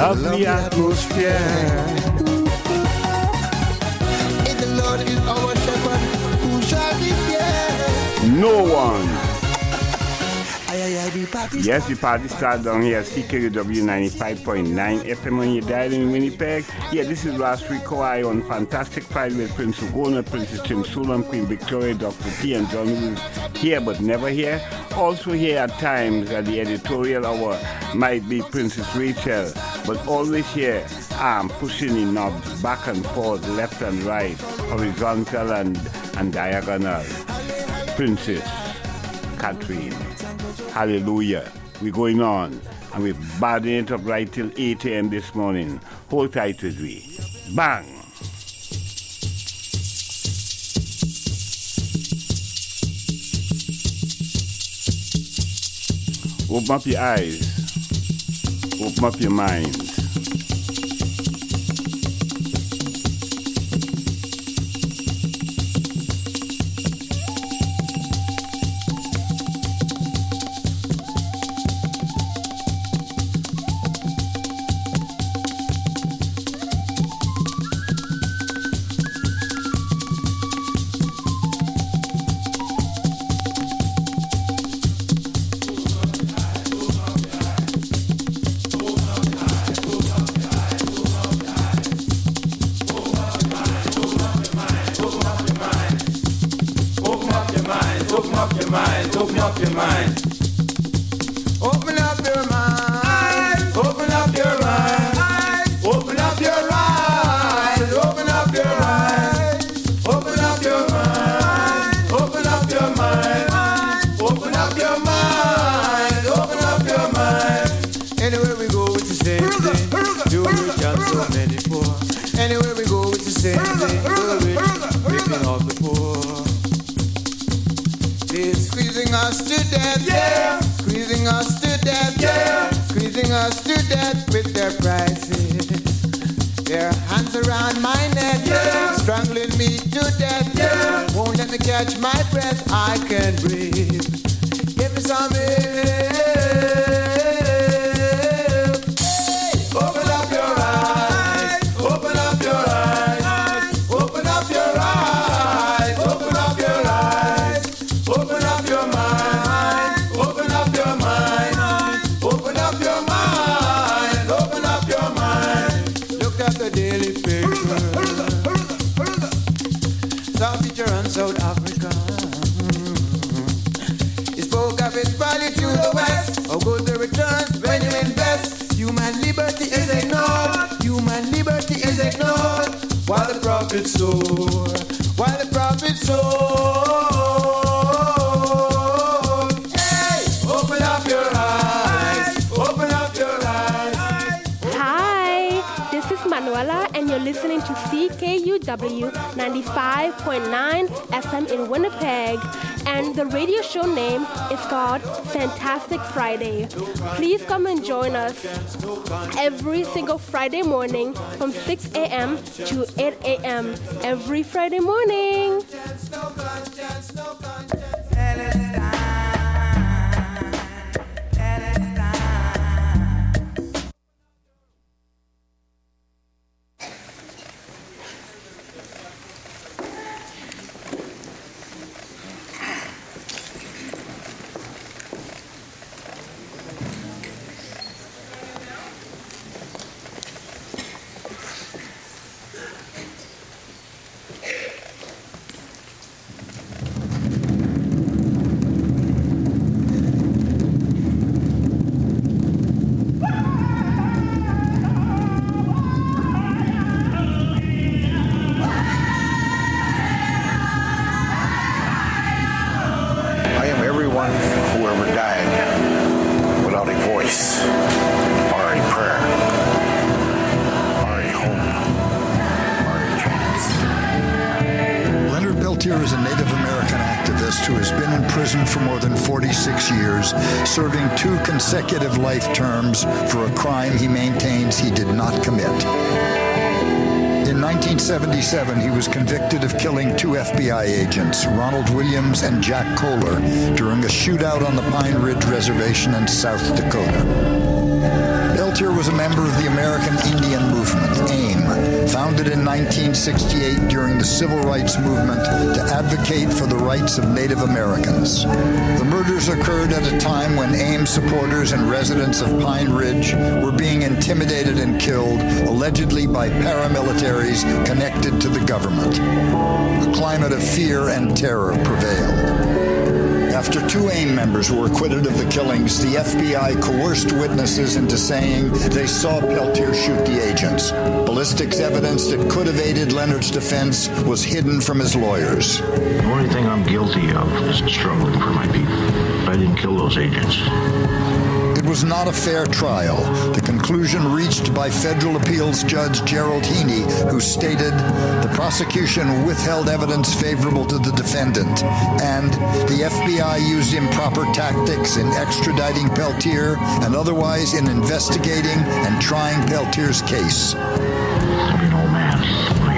lovely atmosphere. If the Lord is our shepherd, who shall we fear? No one. Yes, the party started down here at CKUW 95.9 FM when you died in Winnipeg. Yeah, this is last week Kawhi on Fantastic Friday with Prince Ugona, Princess Tim Sulam, Queen Victoria, Dr. P, and John Lewis. Here but never here. Also here at times at the editorial hour might be Princess Rachel, but always here I'm pushing the knobs back and forth, left and right, horizontal and diagonal. Princess Catherine. Hallelujah. We're going on and we're battling it up right till 8 a.m. this morning. Hold tight with me. Bang! Open up your eyes. Open up your mind. CKUW 95.9 FM in Winnipeg, and the radio show name is called Fantastic Friday. Please come and join us every single Friday morning from 6 a.m. to 8 a.m. every Friday morning. Serving 2 consecutive life terms for a crime he maintains he did not commit. In 1977, he was convicted of killing 2 FBI agents, Ronald Williams and Jack Kohler, during a shootout on the Pine Ridge Reservation in South Dakota. Peltier was a member of the American founded in 1968 during the Civil Rights Movement to advocate for the rights of Native Americans. The murders occurred at a time when AIM supporters and residents of Pine Ridge were being intimidated and killed, allegedly by paramilitaries connected to the government. A climate of fear and terror prevailed. After 2 AIM members were acquitted of the killings, the FBI coerced witnesses into saying they saw Peltier shoot the agents. Ballistics evidence that could have aided Leonard's defense was hidden from his lawyers. The only thing I'm guilty of is struggling for my people. I didn't kill those agents. It was not a fair trial. The conclusion reached by federal appeals judge Gerald Heaney, who stated the prosecution withheld evidence favorable to the defendant, and the FBI used improper tactics in extraditing Peltier and otherwise in investigating and trying Peltier's case. I'll be an old man when I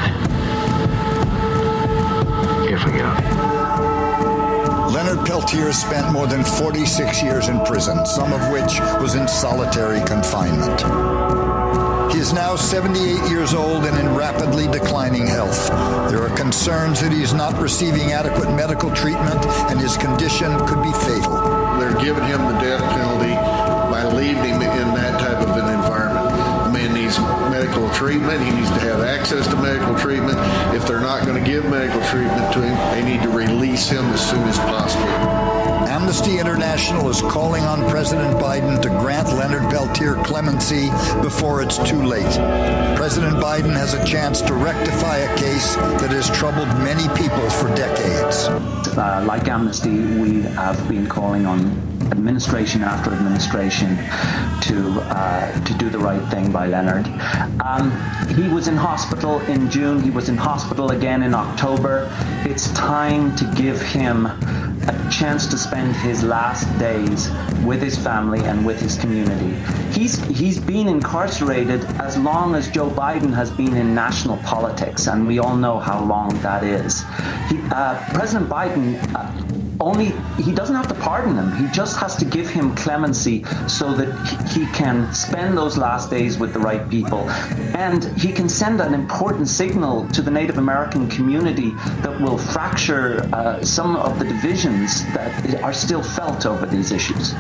get out. If I get out. Leonard Peltier spent more than 46 years in prison, some of which was in solitary confinement. He is now 78 years old and in rapidly declining health. There are concerns that he is not receiving adequate medical treatment and his condition could be fatal. They're giving him the death penalty by leaving him in that type of an environment. The man needs medical treatment. He needs to have access to medical treatment. If they're not going to give medical treatment to him, they need to release him as soon as possible. Amnesty International is calling on President Biden to grant Leonard Peltier clemency before it's too late. President Biden has a chance to rectify a case that has troubled many people for decades. Like Amnesty, we have been calling on administration after administration to do the right thing by Leonard. He was in hospital in June. He was in hospital again in October. It's time to give him a chance to spend his last days with his family and with his community. He's been incarcerated as long as Joe Biden has been in national politics, and we all know how long that is. President Biden he doesn't have to pardon him. He just has to give him clemency so that he can spend those last days with the right people. And he can send an important signal to the Native American community that will fracture some of the divisions that are still felt over these issues.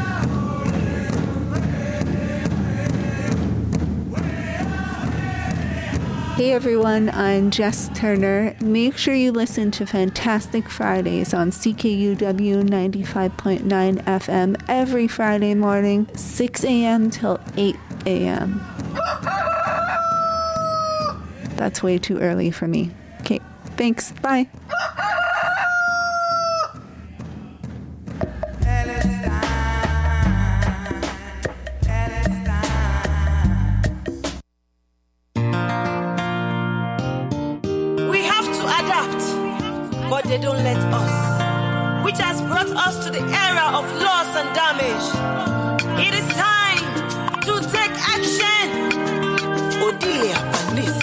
Hey everyone, I'm Jess Turner. Make sure you listen to Fantastic Fridays on CKUW 95.9 FM every Friday morning, 6 a.m. till 8 a.m. That's way too early for me. Okay, thanks. Bye. But they don't let us, which has brought us to the era of loss and damage. It is time to take action. Odilia and this.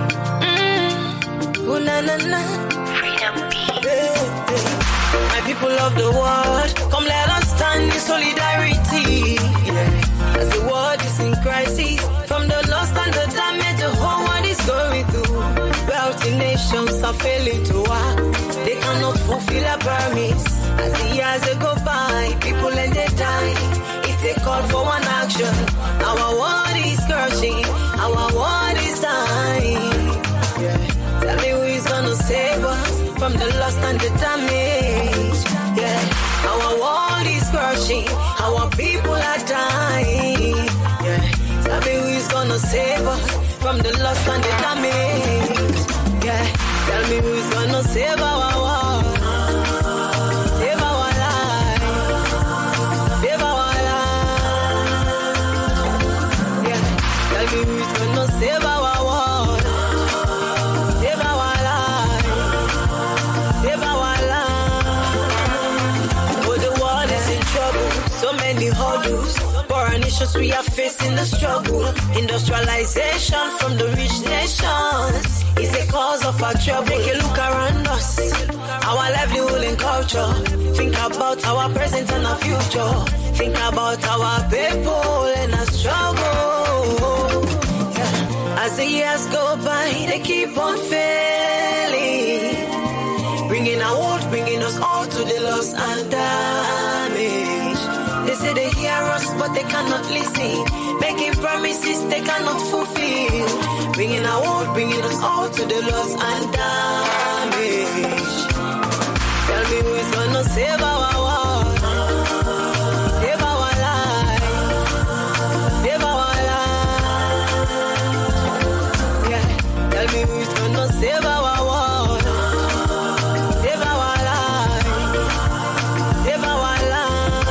Na na na. Freedom beat. My people of the world, come let us stand in solidarity. Yeah. As the world is in crisis, from the loss and the damage the whole world is going through. Wealthy nations are failing to act. They cannot fulfill a promise. As the years go by, people and they die. It's a call for one action. Our world is scorching. Our world is dying. Yeah. Tell me who is gonna save us from the loss and the damage. Yeah. Our world is scorching. Our people are dying. Yeah. Tell me who is gonna save us from the loss and the damage. Yeah. Tell me who's gonna save our world, save our life, save our life. Yeah. Tell me who's gonna save our world, save our life, save our life. Oh, the world is in trouble, so many hurdles. Foreign issues we are facing the struggle. Industrialization from the rich nations is the cause of our trouble. Take a look around us, our livelihood and culture. Think about our present and our future. Think about our people and our struggle. Yeah. As the the years go by, they keep on failing. Bringing us all to the loss and damage. They say they hear us, but they cannot listen. Making promises they cannot fulfill. Bringing us all to the loss and damage. Tell me who is gonna save our world, save our life, save our life. Yeah, tell me who is gonna save our world, save our life, save our life.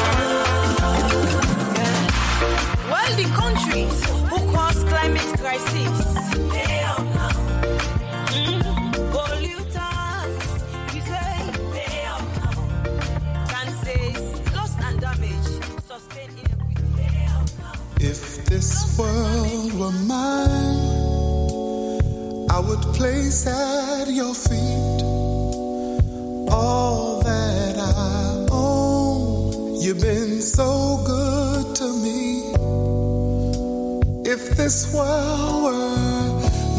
Yeah. Well, the countries who cause climate crisis, they are now. If this world were mine, I would place at your feet all that I own. You've been so good to me. If this world were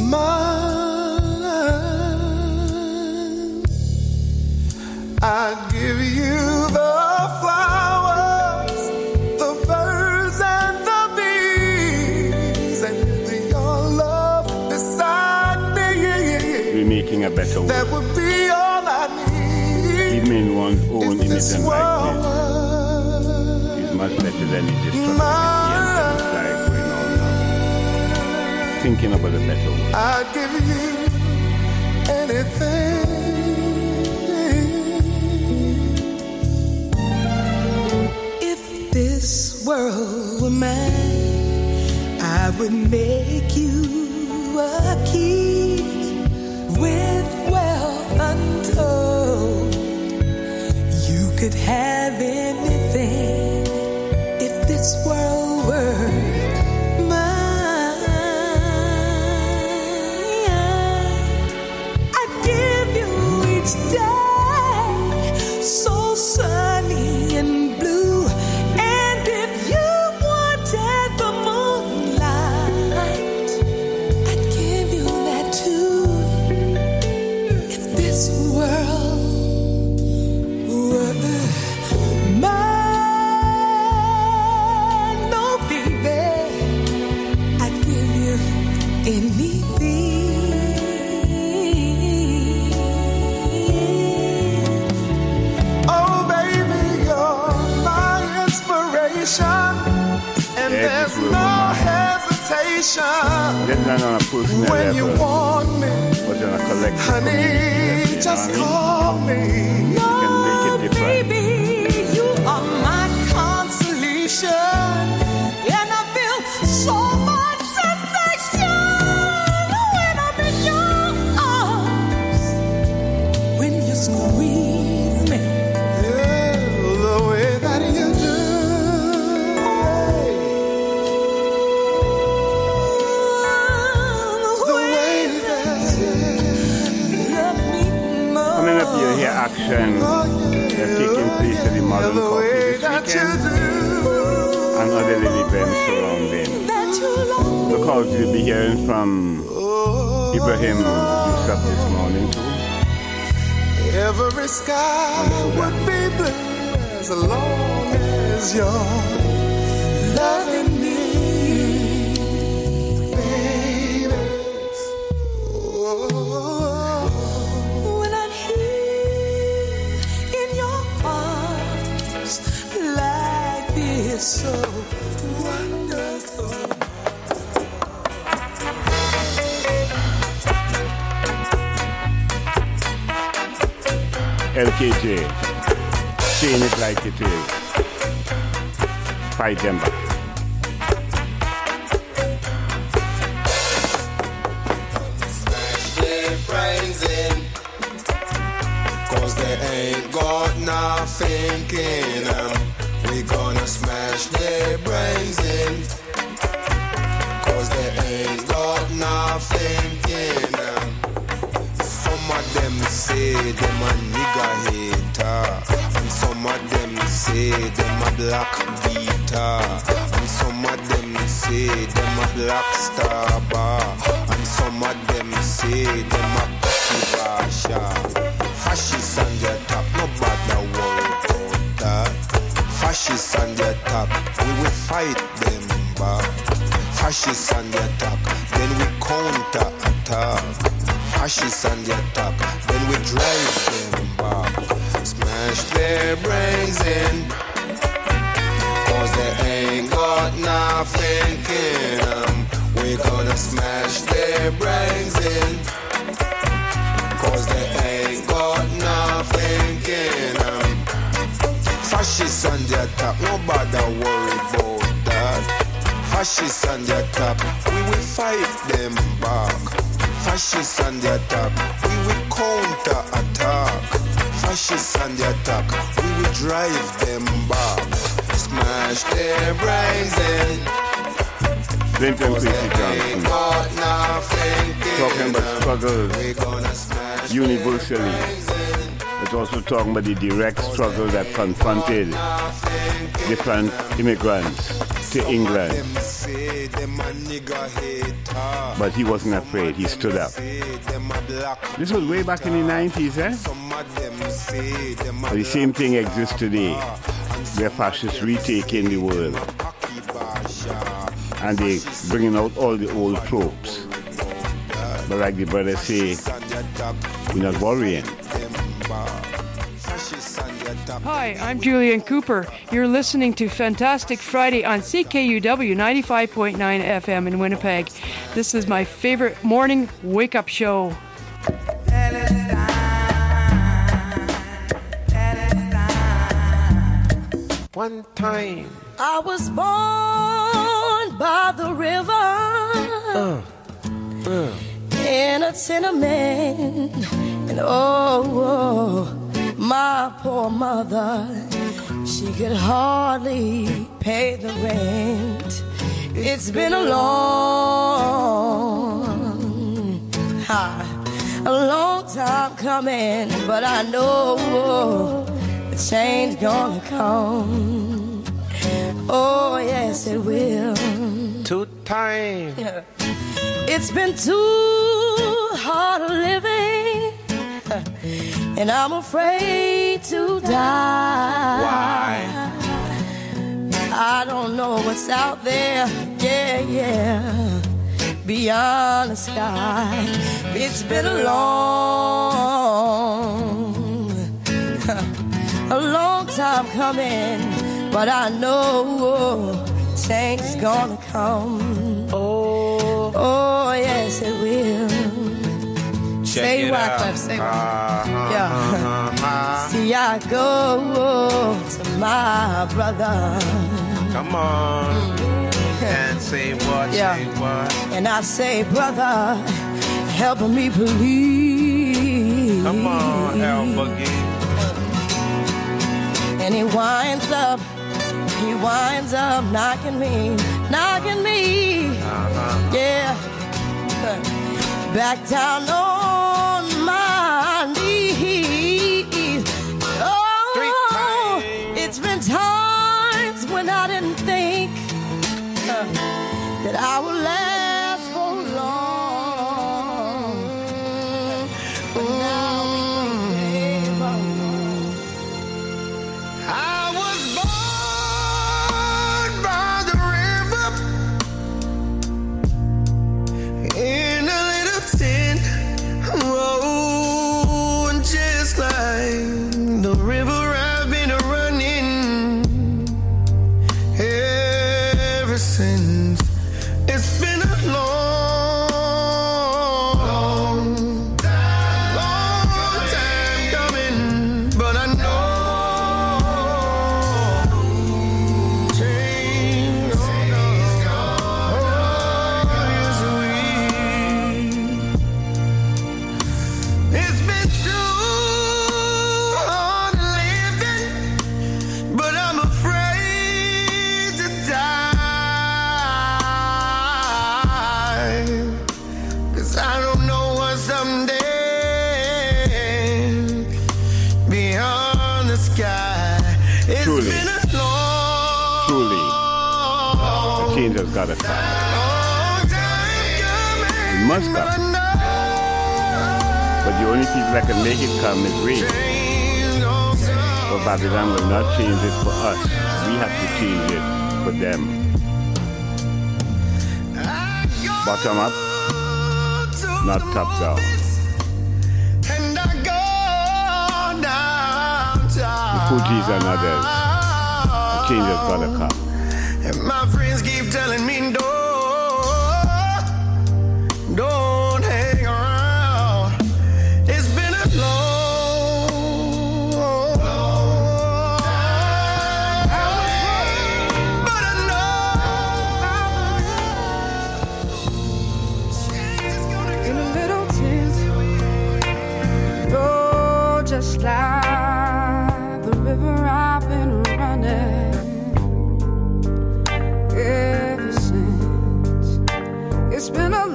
mine, I'd give you the flowers, the birds and the bees, and your love beside me. We're making a better world. That would be all I need. Even in one's own if this innocent world likeness is much better than the destruction going on now. Thinking about a better world. I'd give you anything. This world were mine, I would make you a king with wealth untold. You could have anything if this world were mine. I'd give you each day so sunny and blue. Not on a personal when level, you want me, but on a collective honey, just call me. You can make it different. Baby, you are my consolation, and I feel so much sensation when I'm in your arms. When you squeeze me, yeah, the way that you do. Action that's taking place at the Modern Coffee this weekend and other little events surrounding. Because we'll be hearing from Ibrahim Yusuf this morning too. Every sky would be blue as long as you're loving me, baby. So wonderful. LKJ, saying it like it is. Fight them back. Smash their brains in, 'cause they ain't got nothing in them. We gonna smash their brains in, 'cause they ain't got nothing in them. Some of them say them a nigga hater, and some of them say them a black beater, and some of them say them a black star bar, and some of them say them a cocky basha. Fascists on their top, no bother worry about that. Fascists on their top, we will fight them back. Fascists on their top, then we counter attack. Fascists on their top, then we drive them back. Smash their brains in, cause they ain't got nothing in them. We're gonna smash their brains in, cause they ain't got nothing in them. Fascists on their top, nobody worry about that. Fascists on their top, we will fight them back. Fascists on their top, we will counter attack. Fascists on their top, we will drive them back. Smash their brains in. Clinton Kwesi Johnson talking about struggles universally, but also talking about the direct struggle that confronted different immigrants to England. But he wasn't afraid, he stood up. This was way back in the 90s, eh? But the same thing exists today, where fascists retaking the world. And they bringing out all the old tropes. But like the brothers say, we're not worrying. Hi, I'm Julian Cooper. You're listening to Fantastic Friday on CKUW 95.9 FM in Winnipeg. This is my favorite morning wake-up show. One time I was born by the river in a tenement, and my poor mother, she could hardly pay the rent. It's been a long time coming, but I know the change gonna come. Oh yes, it will. Two times. It's been too hard living, and I'm afraid to die. Why? I don't know what's out there, beyond the sky. It's been a long time coming, but I know change is gonna come. Oh yes, it will. Check say it what, out. Cliff, say what. Yeah. See, I go to my brother. Come on. And say what, say what. And I say, brother, help me please. Come on, El Boogie. And he winds up knocking me. Yeah. Back down on my knees. Oh, it's been times when I didn't think that I would last for long. But now I was born by the river in a little tin. Oh, and just like the river I've been running ever since. It's been a long time coming, but I know change It's been too hard living, but I'm afraid to die. change has got to come. It must come. But the only people that can make it come is we. But Babylon will not change it for us. We have to change it for them. Bottom up, not top down. The Fugees and others, the change has got to come. And my friends keep telling me don't hang around. It's been a long but I know in a little tent, oh, just like the river I've been running ever since. It's been a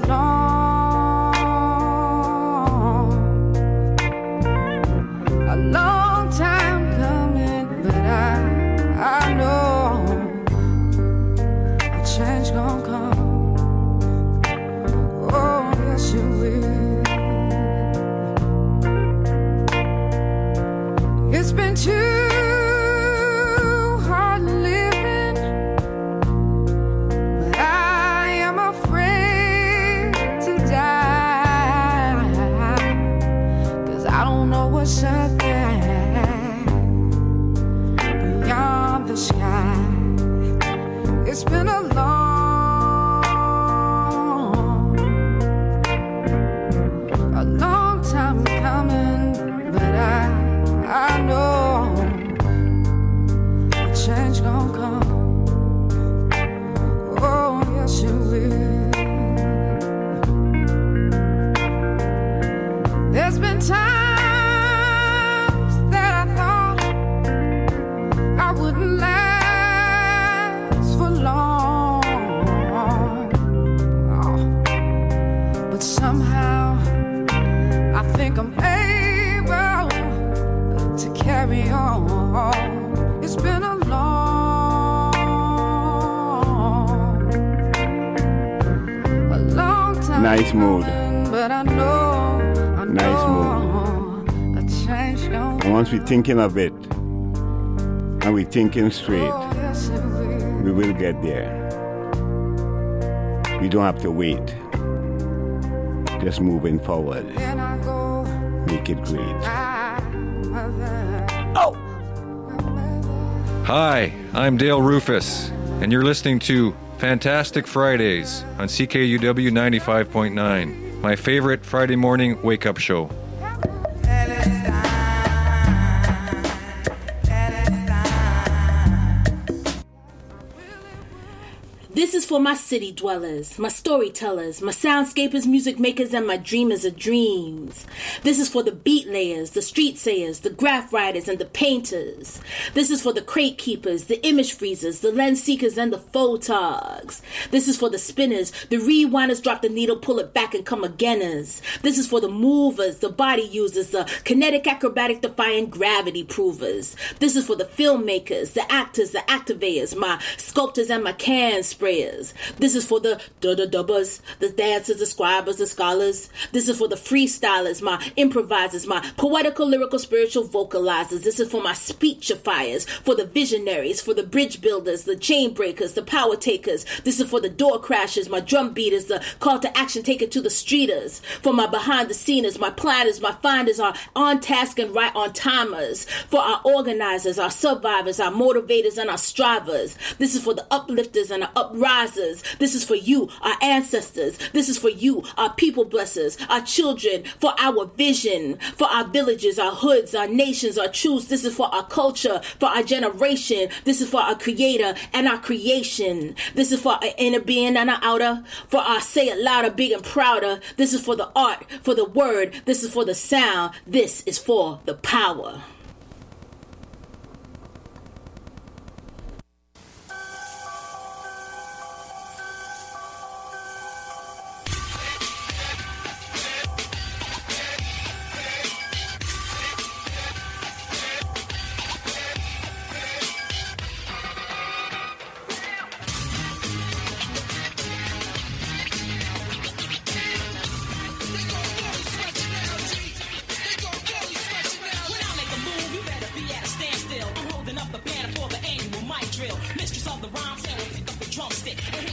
long time coming, but I know a change gon' come. Oh, yes it will. It's been too hard living, but I am afraid to die, 'cause I don't know what's up there beyond the sky. It's been a long time coming, but I know a change gon' come. Oh, yes it will. There's been times that I thought I wouldn't last for long, but somehow I think I'm able to carry on. It's been a long time. Nice mood. But I know Nice mood. a change gon' And once we're thinking of it, and we're thinking straight, yes it will. we will get there. We don't have to wait. Just moving forward. Then I go Make it great. Hi, I'm Dale Rufus, and you're listening to Fantastic Fridays on CKUW 95.9, my favorite Friday morning wake-up show. This is for my city dwellers, my storytellers, my soundscapers, music makers, and my dreamers of dreams. This is for the beat layers, the street sayers, the graph writers, and the painters. This is for the crate keepers, the image freezers, the lens seekers, and the photogs. This is for the spinners, the rewinders, drop the needle, pull it back, and come againers. This is for the movers, the body users, the kinetic acrobatic defying gravity provers. This is for the filmmakers, the actors, the activators, my sculptors, and my can sprayers. This is for the dubbers, the dancers, the scribers, the scholars. This is for the freestylers, my improvisers, my poetical, lyrical, spiritual vocalizers. This is for my speechifiers, for the visionaries, for the bridge builders, the chain breakers, the power takers. This is for the door crashers, my drum beaters, the call to action taken to the streeters. For my behind the sceners, my planners, my finders, our on task and right on timers. For our organizers, our survivors, our motivators, and our strivers. This is for the uplifters and our uprisers. This is for you, our ancestors. This is for you, our people blessers, our children, for our vision, for our villages, our hoods, our nations, our truths. This is for our culture, for our generation. This is for our creator and our creation. This is for our inner being and our outer, for our say it louder, big and prouder. This is for the art, for the word. This is for the sound. This is for the power.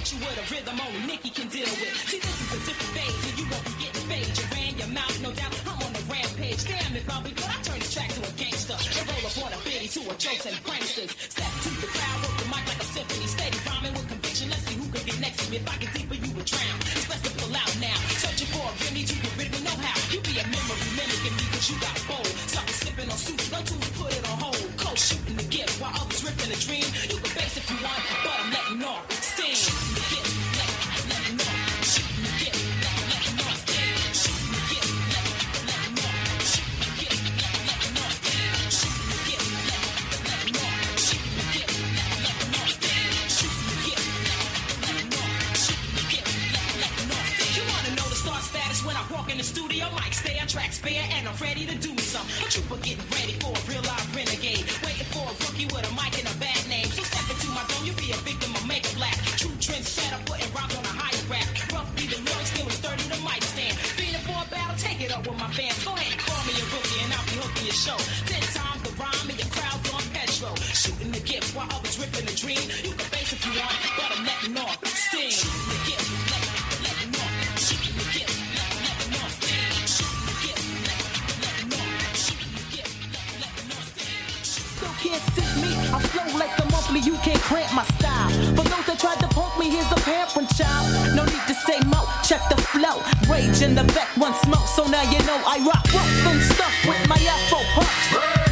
hit you with a rhythm only Nikki can deal with. See, this is a different phase, and you won't be getting paid. You ran your mouth, no doubt. I'm on a rampage. Damn, if I'll be good, I turn this track to a gangster. And roll up on a biddy to a jokes and pranksters. Step to the crowd, work the mic like a symphony. Steady rhyming with conviction. Let's see who can get next to me. If I get deeper, you would drown. It's best to pull out now. Searching for a remedy to get rid of me, know how. You be a memory mimicking me, cause you got bold. Something sipping on soup, no to put it on hold. Cold shooting the gift while others ripping the dream. You can base if you want, but I'm letting off steam. Shooting the gift, letting off. Shooting the gift, letting off steam. Shooting the gift, letting off. Shooting the gift, letting off steam. Shooting the gift, letting off. Shooting the gift, letting off steam. Shooting the gift, letting off. Shooting the gift, letting off steam. You wanna know the star status when I walk in the studio? Mic stay on track spare, and I'm ready to do me some. A trooper getting ready for a real live renegade. Waiting for a rookie with a mic and a bad name. So step into my dome, you be a victim of make it black. True trend setup, putting rhymes on a higher rap. Rough be the lyrics, still sturdy the mic stand. Feeling for a battle, take it up with my fans. Go ahead and call me a rookie and I'll be hooking your show. 10 times the rhyme and your crowd's on petrol. Shooting the gift while others ripping the dream. You can base if you want, but I'm letting off steam. Shooting the gift, letting off. Shooting the gift, letting off steam. Shooting the gift, letting off. Shooting the gift, letting off steam. Still can't sit me. I flow like the monthly, you can't cramp my style. For those that tried to punk me, here's a parent child. No need to say mo, check the flow. Rage in the back, one smoke, so now you know I rock rough and stuff with my Afro puffs.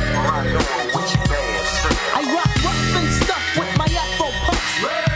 I rock rough and stuff with my Afro puffs.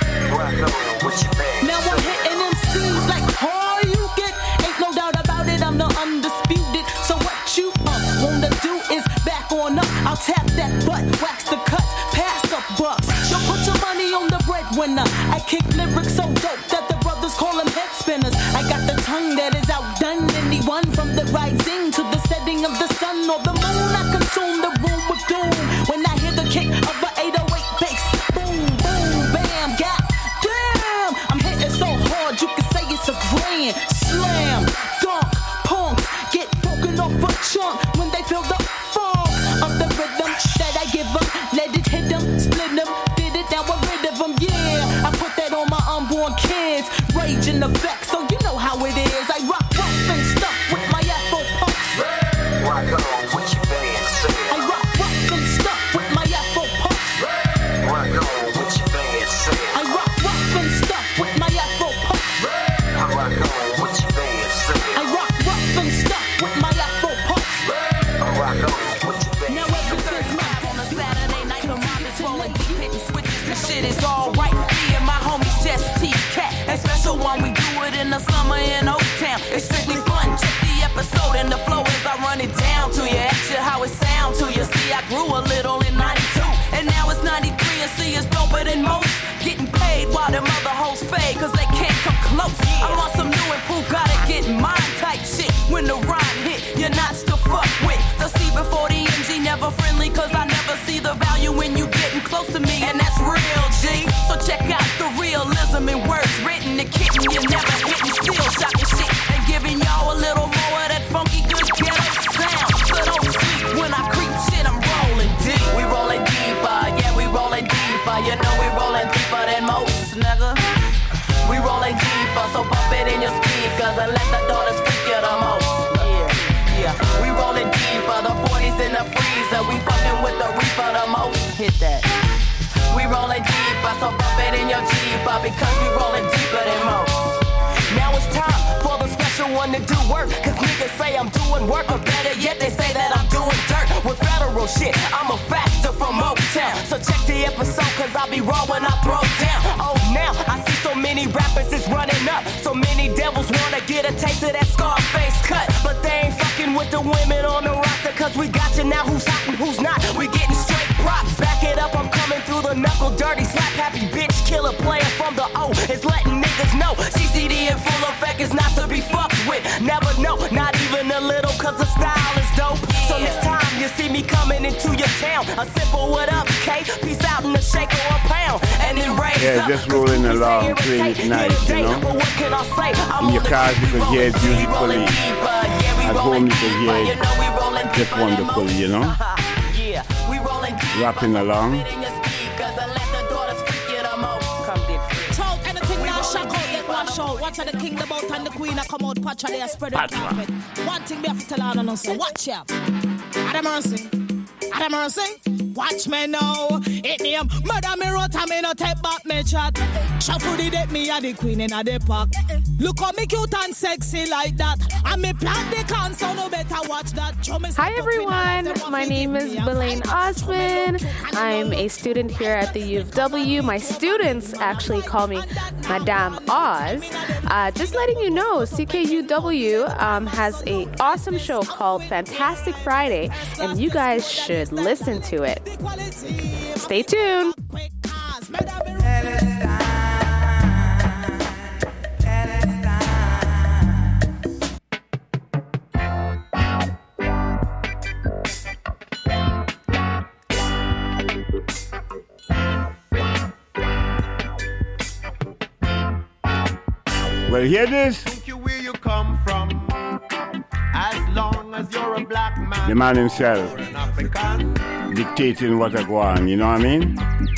Now I'm hitting MCs like all you get. Ain't no doubt about it, I'm the undisputed. So what you wanna do is back on up. I'll tap that butt, wax the cuts, pass the bucks. Yo, put your money on the breadwinner. I kick lyrics so dope that the brothers call them head spinners. I got the tongue that is outdone anyone, from the rising to the setting of the sun or the moon. I consume the room with doom when I hear the kick of an 808 bass. Boom, boom, bam, god damn. I'm hitting so hard you can say it's a grand slam. Dunk, punks get broken off a chunk when they feel the funk of the rhythm that I give them. Let it hit them, split them, did it, now we're rid of them. Yeah, I put that on my unborn kids. Rage in effect, so you know how it is. I rock rough and stuff with my Afro puffs. Rock on with your band, say. I rock rough and stuff with my Afro puffs. Rock on with your band, say. I rock rough and stuff with my Afro puffs. I rock on with your band, say. I rock rough and stuff with my Afro puffs. I rock on with your band. Now ever since live on a Saturday night, the mob is rolling deep, hitting switches. The shit is alright. Me and my homies just T-Cat. And special one, we do it in the summer in O-Town. It's strictly fun. Check the episode and the flow as I run it down to you. Ask you how it sound to you. See, I grew a little in 92, and now it's 93, and see, it's doper than most. Getting paid while them other hoes fade, cause they can't come close. I'm on some new and proof, gotta get mine type shit. When the rhyme hit, you're not to fuck with. The C before the MG, never friendly, cause I never see the value when you getting close to me, and that's real, G. So check out the realism in words written, the kitten you never hitting, still shocking shit, and giving y'all a little more of that funky good ghetto sound. So don't sleep when I creep shit, I'm rolling deep. We rolling deeper, yeah, we rolling deeper. You know we rolling deeper than most, nigga. We rolling deeper, so bump it in your speakers and let the daughters freak you the most. Yeah, we rolling deeper, the 40s in the freezer. We fucking with the reaper the most. Hit that. We rolling deeper, so bump it in your Jeeper, because we rolling deeper than most. Now it's time for the special one to do work, cause niggas say I'm doing work, or better yet they say that I'm doing dirt. With federal shit, I'm a factor from Motown. So check the episode, cause I'll be raw when I throw down. Oh, now I see so many rappers is running up. So many devils wanna get a taste of that Scarface cut, but they ain't fucking with the women on the roster, cause we got you now. Who's hot and who's not? We getting straight props. Back it up, I'm coming through the knuckle dirty, slap happy bitch killer player from the O. It's letting niggas know CCD in full effect is not to be fucked with. Never know, not even a little, cause the style is dope. So next time you see me coming into your town, a simple what up, K? Peace out in a shake or a pound, and then raise up. Just rolling along, playing it nice, you know. In your cars you can hear it beautifully. At home you can hear it just wonderful, you know. Rapping along. show. Watch the king, the boat, and the queen. I come out, patch they are spread the carpet. One thing we have to tell on us, watch ya. Adam Mercy. Adam Mercy. Watch me now. It me up. Murder me wrote and me no take back me chat. Shuffle the deck, me a the queen in a the park. Look how me cute and sexy like that. And me plant the can, so no better watch that. Hi everyone, my name is Belaine Osman. I'm a student here at the U of W. My students actually call me Madame Oz. Just letting you know, CKUW has an awesome show called Fantastic Friday, and you guys should listen to it. Stay tuned. Well, hear this. Where you come from, as long as you're a black man. The man himself dictating what I go on, you know what I mean?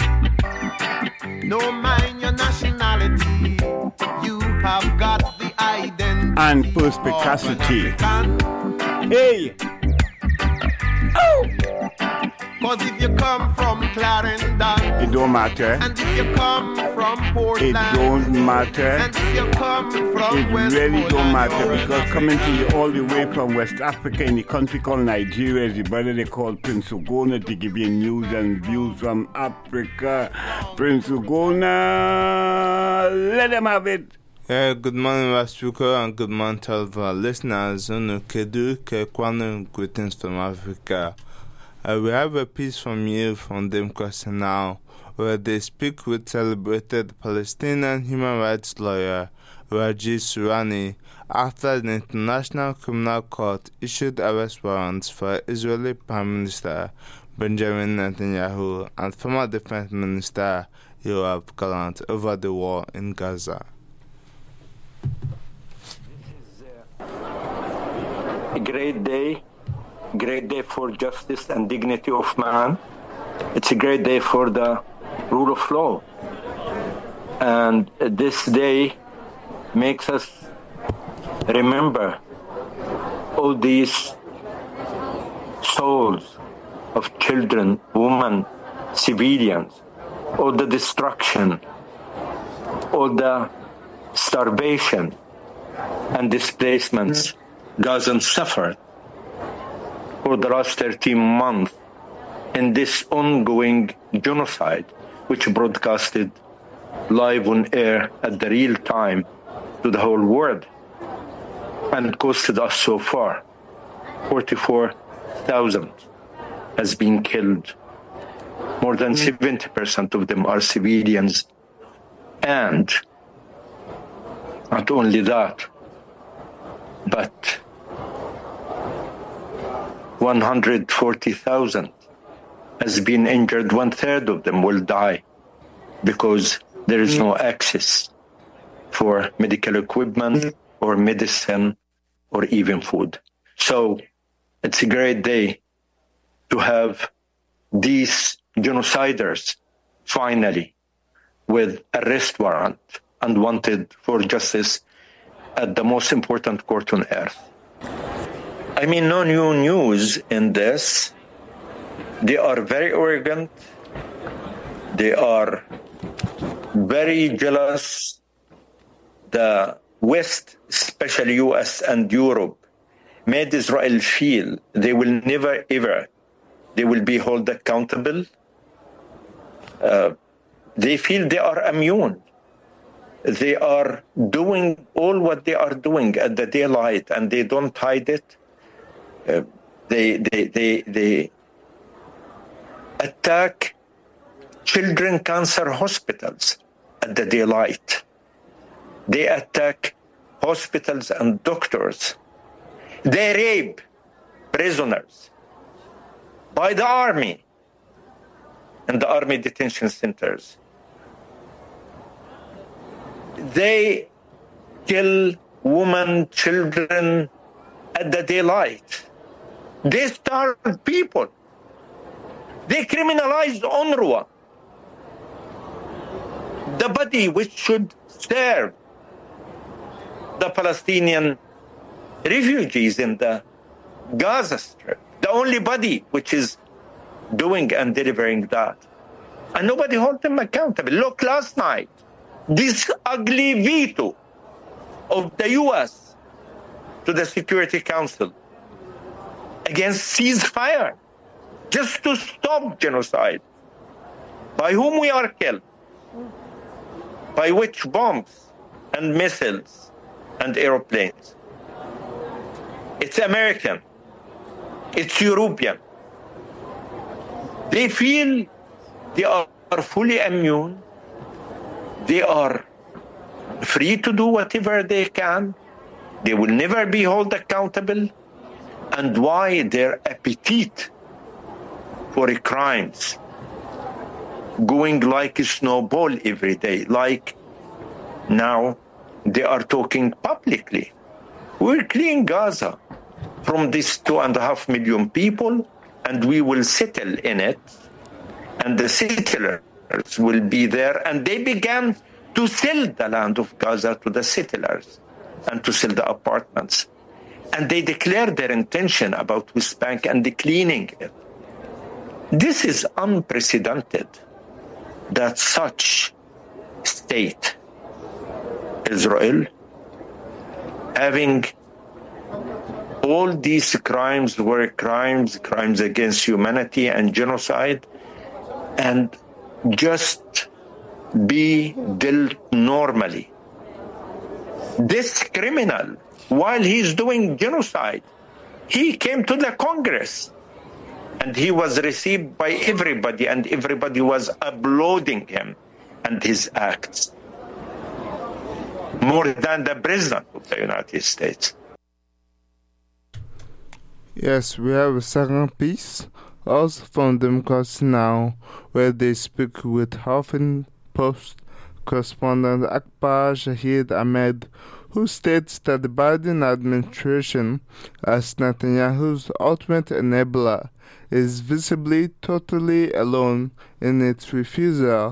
No mind your nationality, you have got the identity and perspicacity. Hey! Oh! Cause if you come from Clarendon, it don't matter. And if you come from Portland, it don't matter. And if you come from it West really Portland, don't matter, because coming to you all the way from West Africa in the country called Nigeria is the brother they call Prince Ugona to give you news and views from Africa. Prince Ugona, let them have it. Good morning, Westbrook, and good morning to all of our listeners. Greetings from Africa. We have a piece from you from Democracy Now!, where they speak with celebrated Palestinian human rights lawyer Raji Sourani after the International Criminal Court issued arrest warrants for Israeli Prime Minister Benjamin Netanyahu and former Defense Minister Yoav Gallant over the war in Gaza. A great day for justice and dignity of man. It's a great day for the rule of law. And this day makes us remember all these souls of children, women, civilians, all the destruction, all the starvation and displacements Gazans suffered for the last 13 months in this ongoing genocide, which broadcasted live on air at the real time to the whole world, and costed us so far 44,000 has been killed. More than 70% of them are civilians, and not only that, but 140,000 has been injured. 1/3 of them will die because there is no access for medical equipment or medicine or even food. So it's a great day to have these genociders finally with arrest warrant and wanted for justice at the most important court on earth. I mean, no new news in this. They are very arrogant. They are very jealous. The West, especially US and Europe, made Israel feel they will never, ever, they will be held accountable. They feel they are immune. They are doing all what they are doing at the daylight, and they don't hide it. They attack children cancer hospitals at the daylight. They attack hospitals and doctors. They rape prisoners by the army in the army detention centers. They kill women, children at the daylight. They starve people. They criminalized UNRWA, the body which should serve the Palestinian refugees in the Gaza Strip. The only body which is doing and delivering that. And nobody holds them accountable. Look, last night, this ugly veto of the U.S. to the Security Council against ceasefire, just to stop genocide. By whom we are killed? By which bombs and missiles and aeroplanes? It's American. It's European. They feel they are fully immune. They are free to do whatever they can. They will never be held accountable. And why their appetite for crimes going like a snowball every day, like now they are talking publicly. We're clearing Gaza from these 2.5 million people, and we will settle in it, and the settlers will be there, and they began to sell the land of Gaza to the settlers and to sell the apartments. And they declared their intention about West Bank and the cleaning it. This is unprecedented that such state, Israel, having all these crimes were crimes against humanity and genocide, and just be dealt normally. This criminal, while he's doing genocide, he came to the Congress and he was received by everybody, and everybody was applauding him and his acts more than the President of the United States. Yes, we have a second piece, also from Democracy Now!, where they speak with Huffington Post correspondent Akbar Shahid Ahmed, who states that the Biden administration, as Netanyahu's ultimate enabler, is visibly totally alone in its refusal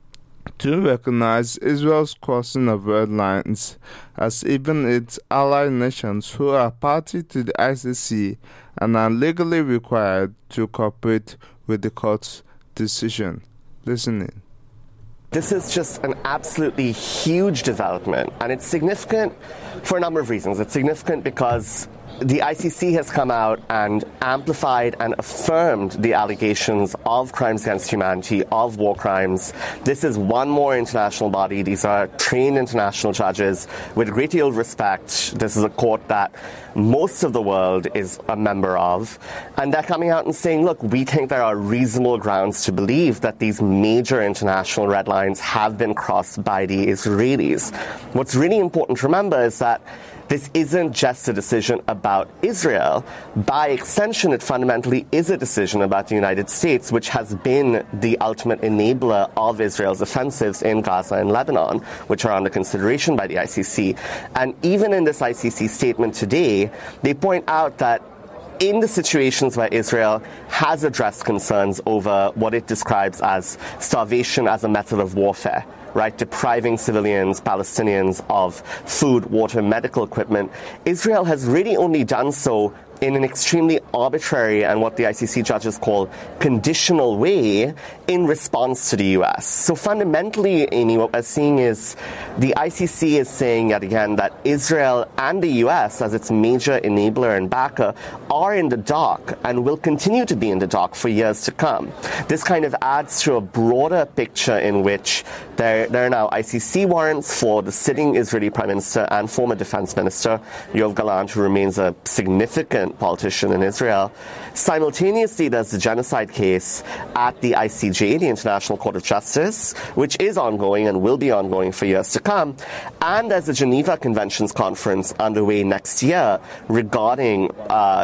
to recognize Israel's crossing of red lines, as even its ally nations who are party to the ICC and are legally required to cooperate with the court's decision. Listen in. This is just an absolutely huge development, and it's significant for a number of reasons. It's significant because the ICC has come out and amplified and affirmed the allegations of crimes against humanity, of war crimes. This is one more international body. These are trained international judges with a great deal of respect. This is a court that most of the world is a member of. And they're coming out and saying, look, we think there are reasonable grounds to believe that these major international red lines have been crossed by the Israelis. What's really important to remember is that this isn't just a decision about Israel. By extension, it fundamentally is a decision about the United States, which has been the ultimate enabler of Israel's offensives in Gaza and Lebanon, which are under consideration by the ICC. And even in this ICC statement today, they point out that in the situations where Israel has addressed concerns over what it describes as starvation as a method of warfare, right, depriving civilians, Palestinians of food, water, medical equipment, Israel has really only done so in an extremely arbitrary and what the ICC judges call conditional way in response to the U.S. So fundamentally, Amy, what we're seeing is the ICC is saying yet again that Israel and the U.S. as its major enabler and backer are in the dark and will continue to be in the dark for years to come. This kind of adds to a broader picture in which there are now ICC warrants for the sitting Israeli Prime Minister and former Defense Minister, Yoav Gallant, who remains a significant politician in Israel. Simultaneously, there's the genocide case at the ICJ, the International Court of Justice, which is ongoing and will be ongoing for years to come. And there's the Geneva Conventions Conference underway next year regarding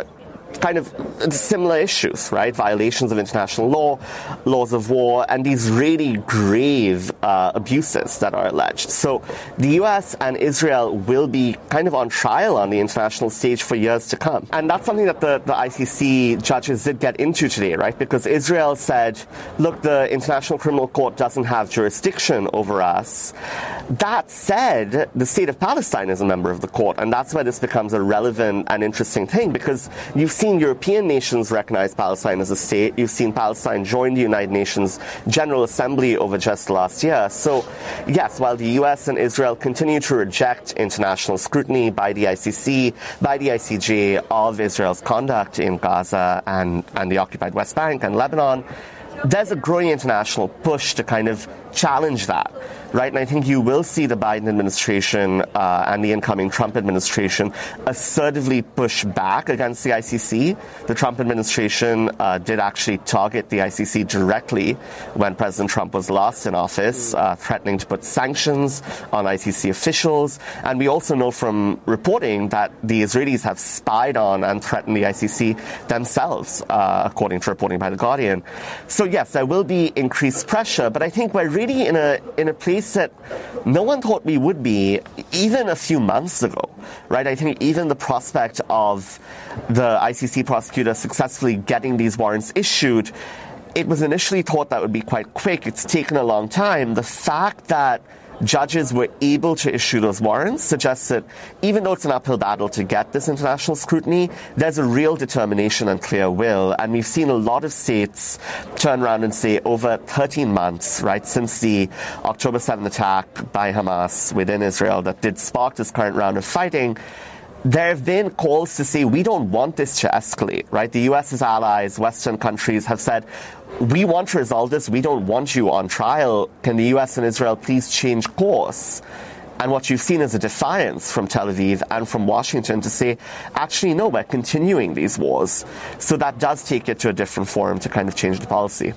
kind of similar issues, right? Violations of international law, laws of war, and these really grave abuses that are alleged. So the US and Israel will be kind of on trial on the international stage for years to come. And that's something that the ICC judges did get into today, right? Because Israel said, look, the International Criminal Court doesn't have jurisdiction over us. That said, the state of Palestine is a member of the court, and that's where this becomes a relevant and interesting thing, because you've seen European nations recognize Palestine as a state. You've seen Palestine join the United Nations General Assembly over just last year. So, yes, while the US and Israel continue to reject international scrutiny by the ICC, by the ICJ of Israel's conduct in Gaza and the occupied West Bank and Lebanon, there's a growing international push to kind of challenge that, right? And I think you will see the Biden administration and the incoming Trump administration assertively push back against the ICC. The Trump administration did actually target the ICC directly when President Trump was last in office, threatening to put sanctions on ICC officials. And we also know from reporting that the Israelis have spied on and threatened the ICC themselves, according to reporting by The Guardian. So yes, there will be increased pressure, but I think we're really in a place that no one thought we would be even a few months ago, right? I think even the prospect of the ICC prosecutor successfully getting these warrants issued, it was initially thought that would be quite quick. It's taken a long time. The fact that judges were able to issue those warrants suggests that even though it's an uphill battle to get this international scrutiny, there's a real determination and clear will. And we've seen a lot of states turn around and say over 13 months, right, since the October 7th attack by Hamas within Israel that did spark this current round of fighting, there have been calls to say we don't want this to escalate, right? The US's allies, Western countries have said, we want to resolve this. We don't want you on trial. Can the US and Israel please change course? And what you've seen is a defiance from Tel Aviv and from Washington to say, actually, no, we're continuing these wars. So that does take it to a different forum to kind of change the policy.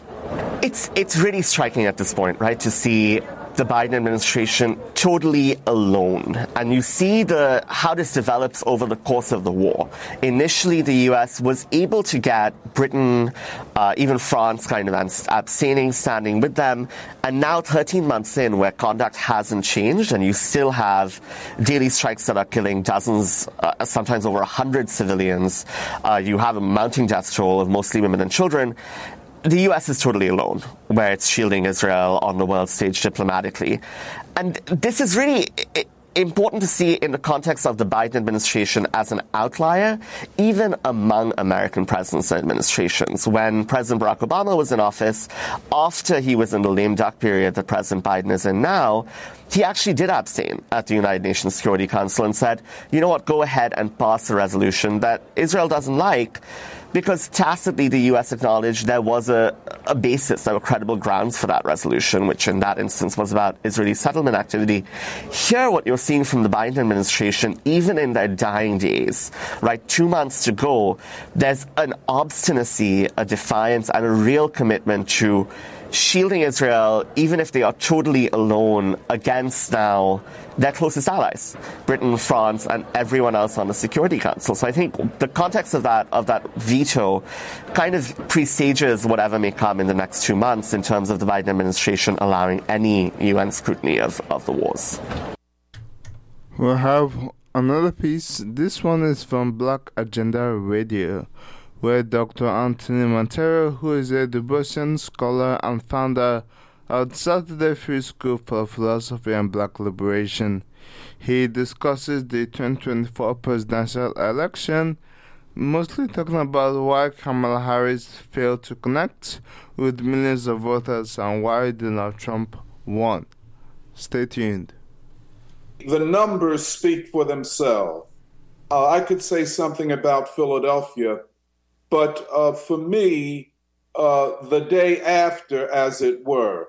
It's really striking at this point, right, to see the Biden administration totally alone. And you see how this develops over the course of the war. Initially, the U.S. was able to get Britain, even France, kind of abstaining, standing with them. And now, 13 months in, where conduct hasn't changed, and you still have daily strikes that are killing dozens, sometimes over 100 civilians. You have a mounting death toll of mostly women and children. The U.S. is totally alone, where it's shielding Israel on the world stage diplomatically. And this is really important to see in the context of the Biden administration as an outlier, even among American presidents and administrations. When President Barack Obama was in office, after he was in the lame duck period that President Biden is in now, he actually did abstain at the United Nations Security Council and said, you know what, go ahead and pass a resolution that Israel doesn't like, because tacitly the U.S. acknowledged there was a basis, there were credible grounds for that resolution, which in that instance was about Israeli settlement activity. Here, what you're seeing from the Biden administration, even in their dying days, right, 2 months to go, there's an obstinacy, a defiance, and a real commitment to shielding Israel, even if they are totally alone against now their closest allies, Britain, France, and everyone else on the Security Council. So I think the context of that veto kind of presages whatever may come in the next 2 months in terms of the Biden administration allowing any UN scrutiny of the wars. We'll have another piece. This one is from Black Agenda Radio, where Dr. Anthony Montero, who is a Dubosian scholar and founder of Saturday Free School for Philosophy and Black Liberation, he discusses the 2024 presidential election, mostly talking about why Kamala Harris failed to connect with millions of voters and why Donald Trump won. Stay tuned. The numbers speak for themselves. I could say something about Philadelphia, but for me, the day after, as it were,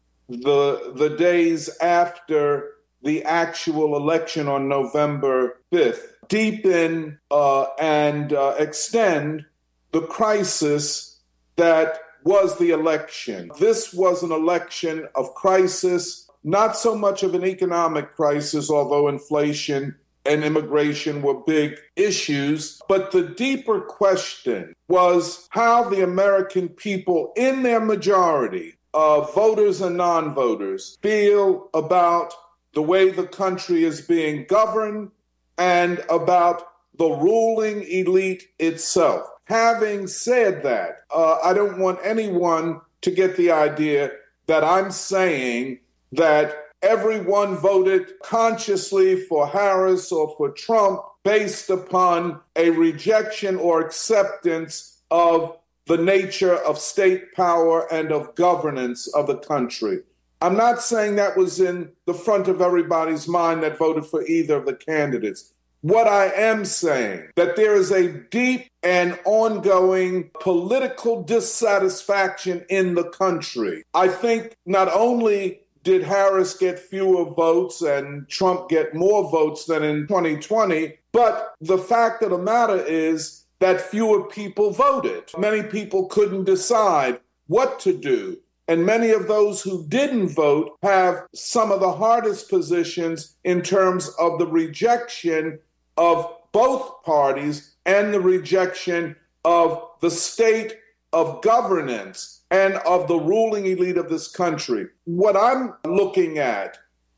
the days after the actual election on November 5th, deepen and extend the crisis that was the election. This was an election of crisis, not so much of an economic crisis, although inflation and immigration were big issues. But the deeper question was how the American people, in their majority, voters and non-voters, feel about the way the country is being governed and about the ruling elite itself. Having said that, I don't want anyone to get the idea that I'm saying that everyone voted consciously for Harris or for Trump based upon a rejection or acceptance of the nature of state power and of governance of the country. I'm not saying that was in the front of everybody's mind that voted for either of the candidates. What I am saying, that there is a deep and ongoing political dissatisfaction in the country. I think not only did Harris get fewer votes and Trump get more votes than in 2020, but the fact of the matter is that fewer people voted. Many people couldn't decide what to do. And many of those who didn't vote have some of the hardest positions in terms of the rejection of both parties and the rejection of the state of governance and of the ruling elite of this country. What I'm looking at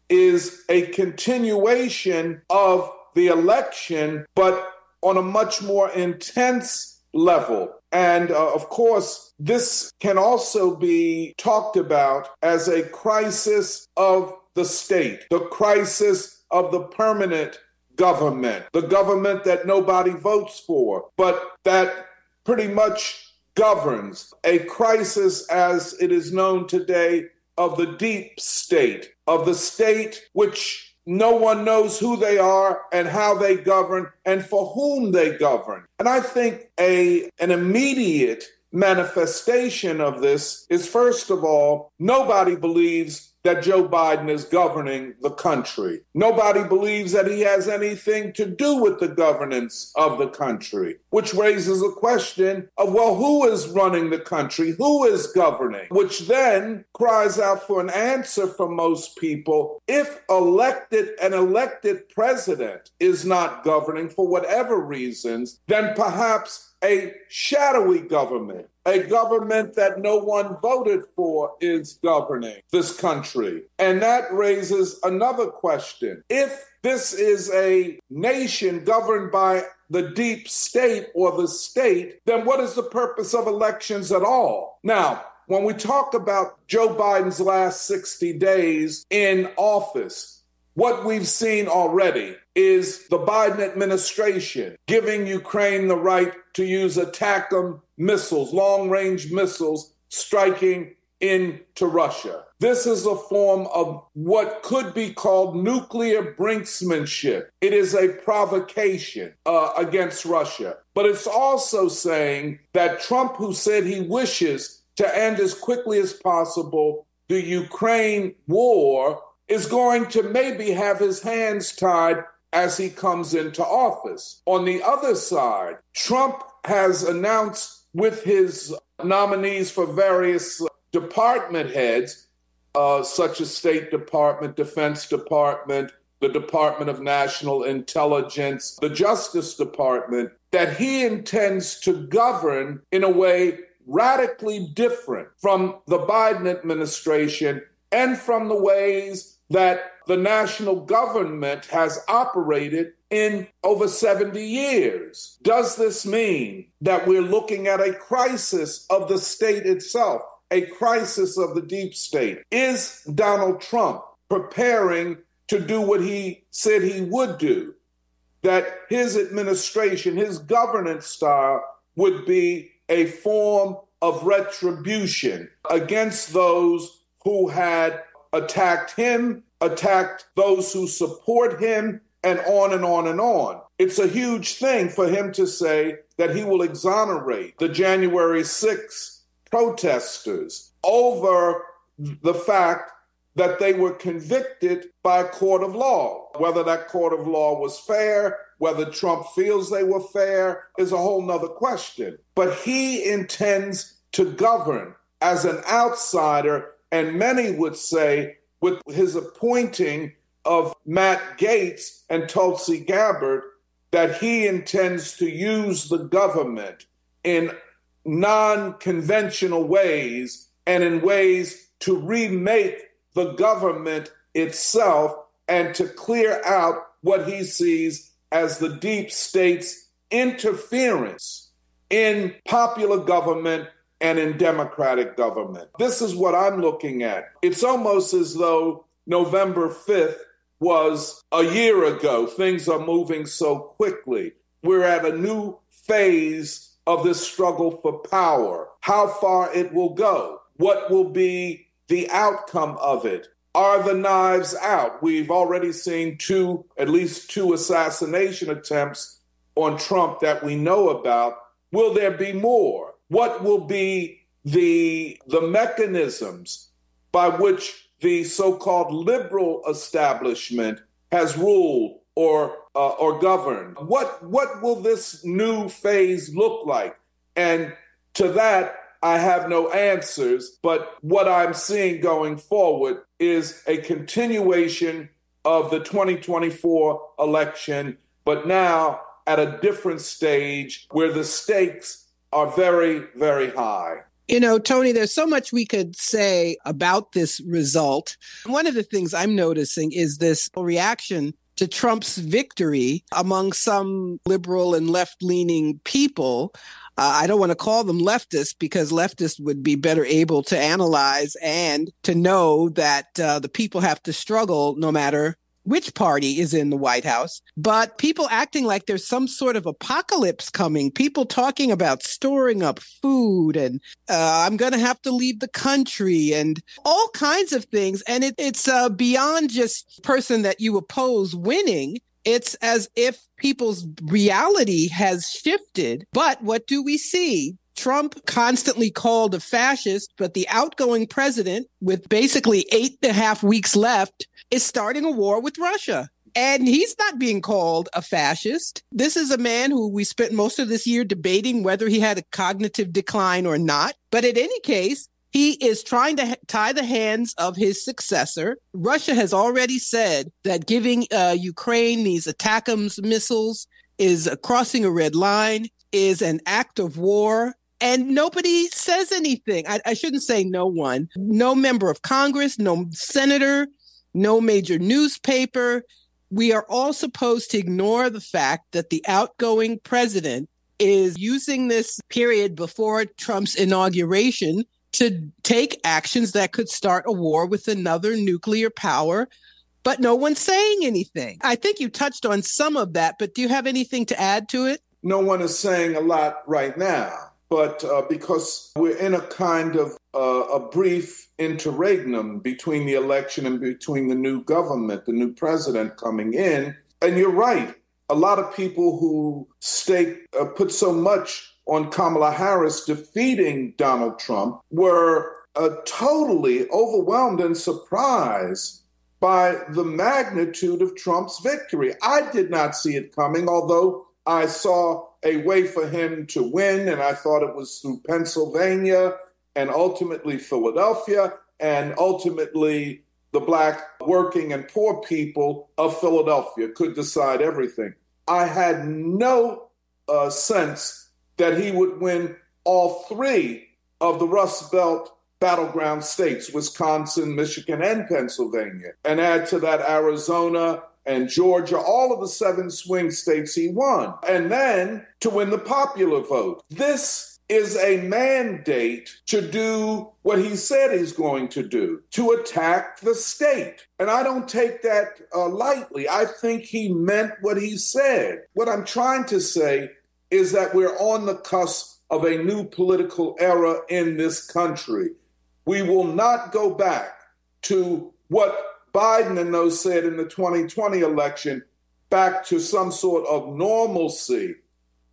is a continuation of the election, but on a much more intense level. And of course, this can also be talked about as a crisis of the state, the crisis of the permanent government, the government that nobody votes for, but that pretty much governs, a crisis as it is known today of the deep state, of the state which no one knows who they are and how they govern and for whom they govern. And I think an immediate manifestation of this is, first of all, nobody believes that Joe Biden is governing the country. Nobody believes that he has anything to do with the governance of the country, which raises a question of, well, who is running the country? Who is governing? Which then cries out for an answer from most people. If an elected president is not governing for whatever reasons, then perhaps a shadowy government, a government that no one voted for, is governing this country. And that raises another question. If this is a nation governed by the deep state or the state, then what is the purpose of elections at all? Now, when we talk about Joe Biden's last 60 days in office, what we've seen already is the Biden administration giving Ukraine the right to use ATACMS missiles, long-range missiles, striking into Russia. This is a form of what could be called nuclear brinksmanship. It is a provocation against Russia. But it's also saying that Trump, who said he wishes to end as quickly as possible the Ukraine war, is going to maybe have his hands tied as he comes into office. On the other side, Trump has announced with his nominees for various department heads, such as State Department, Defense Department, the Department of National Intelligence, the Justice Department, that he intends to govern in a way radically different from the Biden administration and from the ways that the national government has operated in over 70 years. Does this mean that we're looking at a crisis of the state itself, a crisis of the deep state? Is Donald Trump preparing to do what he said he would do? That his administration, his governance style would be a form of retribution against those who had attacked him, attacked those who support him, and on and on and on. It's a huge thing for him to say that he will exonerate the January 6th protesters over the fact that they were convicted by a court of law. Whether that court of law was fair, whether Trump feels they were fair, is a whole nother question. But he intends to govern as an outsider, and many would say with his appointing of Matt Gaetz and Tulsi Gabbard that he intends to use the government in non-conventional ways and in ways to remake the government itself and to clear out what he sees as the deep state's interference in popular government and in democratic government. This is what I'm looking at. It's almost as though November 5th was a year ago. Things are moving so quickly. We're at a new phase of this struggle for power. How far it will go? What will be the outcome of it? Are the knives out? We've already seen at least two assassination attempts on Trump that we know about. Will there be more? What will be the mechanisms by which the so-called liberal establishment has ruled or governed? What will this new phase look like? And to that, I have no answers, but what I'm seeing going forward is a continuation of the 2024 election, but now at a different stage where the stakes are very, very high. You know, Tony, there's so much we could say about this result. One of the things I'm noticing is this reaction to Trump's victory among some liberal and left-leaning people. I don't want to call them leftists because leftists would be better able to analyze and to know that the people have to struggle no matter which party is in the White House. But people acting like there's some sort of apocalypse coming, people talking about storing up food and I'm going to have to leave the country and all kinds of things. And it's beyond just person that you oppose winning. It's as if people's reality has shifted. But what do we see? Trump constantly called a fascist, but the outgoing president, with basically 8.5 weeks left, is starting a war with Russia. And he's not being called a fascist. This is a man who we spent most of this year debating whether he had a cognitive decline or not. But in any case, he is trying to tie the hands of his successor. Russia has already said that giving Ukraine these ATACMS missiles is crossing a red line, is an act of war. And nobody says anything. I shouldn't say no one. No member of Congress, no senator, no major newspaper. We are all supposed to ignore the fact that the outgoing president is using this period before Trump's inauguration to take actions that could start a war with another nuclear power, but no one's saying anything. I think you touched on some of that, but do you have anything to add to it? No one is saying a lot right now, but because we're in a kind of a brief interregnum between the election and between the new government, the new president coming in. And you're right, a lot of people who put so much on Kamala Harris defeating Donald Trump were totally overwhelmed and surprised by the magnitude of Trump's victory. I did not see it coming, although I saw a way for him to win, and I thought it was through Pennsylvania and ultimately Philadelphia and ultimately the Black working and poor people of Philadelphia could decide everything. I had no sense that he would win all three of the Rust Belt battleground states, Wisconsin, Michigan, and Pennsylvania, and add to that Arizona and Georgia, all of the 7 swing states he won, and then to win the popular vote. This is a mandate to do what he said he's going to do, to attack the state. And I don't take that lightly. I think he meant what he said. What I'm trying to say is that we're on the cusp of a new political era in this country. We will not go back to what Biden and those said in the 2020 election, back to some sort of normalcy.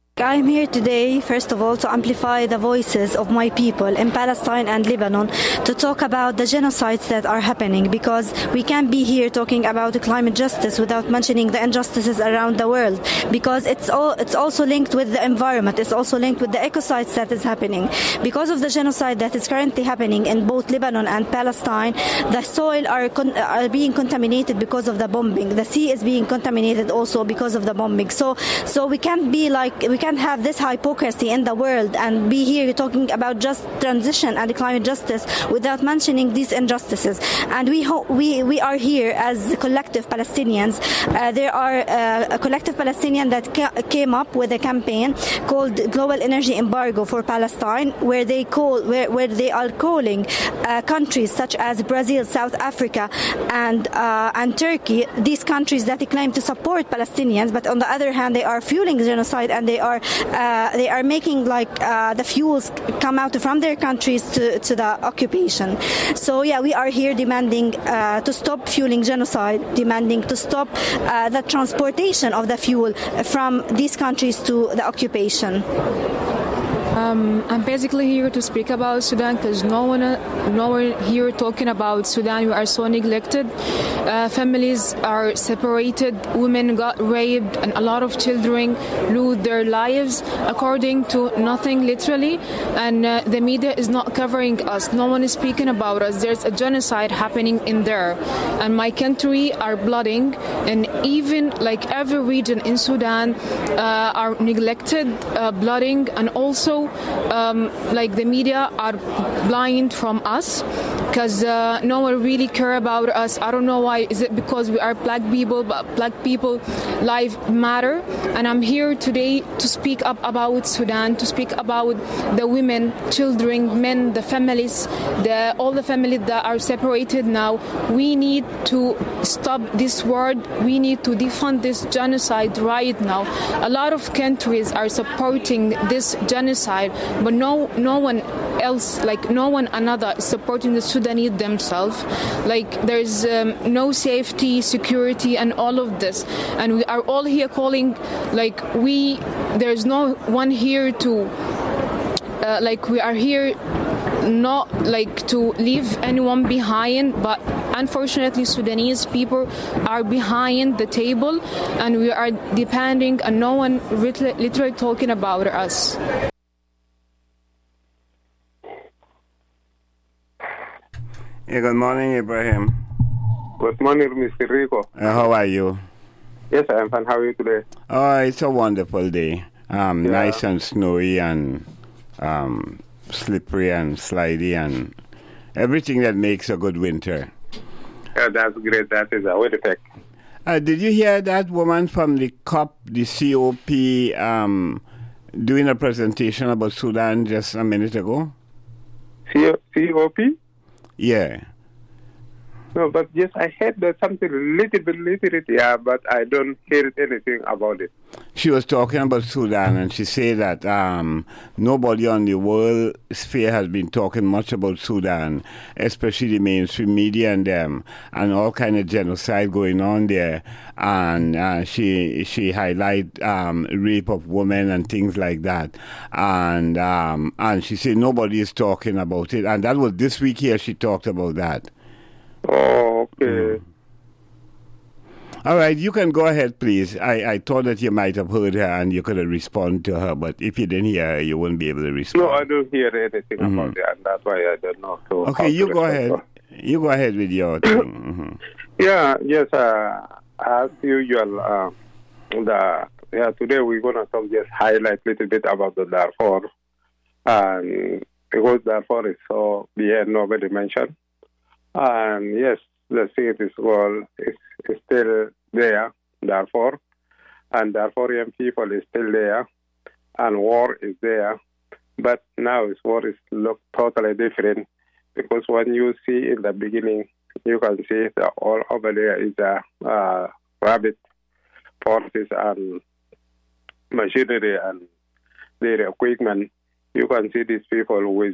I'm here today, first of all, to amplify the voices of my people in Palestine and Lebanon, to talk about the genocides that are happening, because we can't be here talking about climate justice without mentioning the injustices around the world, because it's also linked with the environment. It's also linked with the ecocides that is happening. Because of the genocide that is currently happening in both Lebanon and Palestine, the soil are being contaminated because of the bombing. The sea is being contaminated also because of the bombing. So we can't have this hypocrisy in the world and be here talking about just transition and climate justice without mentioning these injustices. And we are here as collective Palestinians. There are a collective Palestinian that came up with a campaign called Global Energy Embargo for Palestine, where they are calling countries such as Brazil, South Africa, and Turkey, these countries that they claim to support Palestinians, but on the other hand they are fueling genocide, and they are making the fuels come out from their countries to the occupation. So we are here demanding to stop fueling genocide, demanding to stop the transportation of the fuel from these countries to the occupation. I'm basically here to speak about Sudan because no one here talking about Sudan. We are so neglected. Families are separated. Women got raped, and a lot of children lose their lives according to nothing, literally. And the media is not covering us. No one is speaking about us. There's a genocide happening in there, and my country are blooding. And even every region in Sudan are neglected, blooding, and also. The media are blind from us because no one really care about us. I don't know why. Is it because we are black people, but black people life matter? And I'm here today to speak up about Sudan, to speak about the women, children, men, the families, all the families that are separated now. We need to stop this war. We need to defund this genocide right now. A lot of countries are supporting this genocide, but no one else, no one another is supporting the Sudanese themselves. There's no safety, security, and all of this. And we are all here calling, there's no one here to, we are here not to leave anyone behind, but unfortunately Sudanese people are behind the table, and we are depending on no one literally talking about us. Good morning, Ibrahim. Good morning, Mr. Rico. How are you? Yes, I am fine. How are you today? Oh, it's a wonderful day. Nice and snowy and slippery and slidey and everything that makes a good winter. That's great. That is a good effect. Did you hear that woman from the COP, the COP, doing a presentation about Sudan just a minute ago? COP? Yeah. No, but yes, I heard that something little bit, but I don't hear anything about it. She was talking about Sudan, and she said that nobody on the world sphere has been talking much about Sudan, especially the mainstream media and them, and all kind of genocide going on there. And she highlight rape of women and things like that, and she said nobody is talking about it. And that was this week here. She talked about that. Oh, okay. All right, you can go ahead, please. I thought that you might have heard her and you could have responded to her, but if you didn't hear her, you wouldn't be able to respond. No, I don't hear anything about it, and that's why I don't know. So okay, you go ahead. You go ahead with your thing. Yes, as usual, today we're going to just highlight a little bit about the Darfur, and because Darfur is so beyond nobody mentioned. And yes, the city is still there, Darfur, and Darfurian people is still there, and war is there. But now war is look totally different, because when you see in the beginning, you can see that all over there is rabbit forces and machinery and their equipment. You can see these people with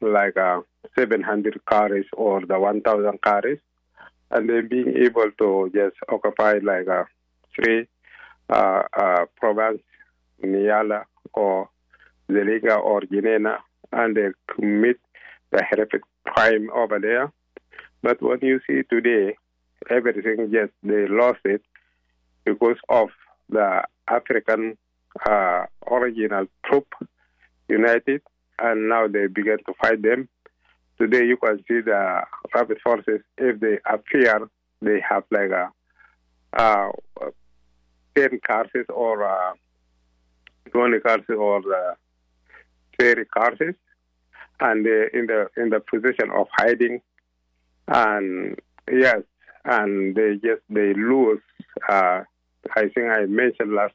700 cars or the 1,000 cars, and they're being able to just occupy 3 provinces, Niala, or Zelinga or Guinea, and they commit the horrific crime over there. But what you see today, everything just they lost it because of the African original troop united, and now they begin to fight them. Today you can see the rapid forces, if they appear, they have like 10 cars or 20 cars or 30 cars, and they're in the position of hiding. And yes, and they lose. I think I mentioned last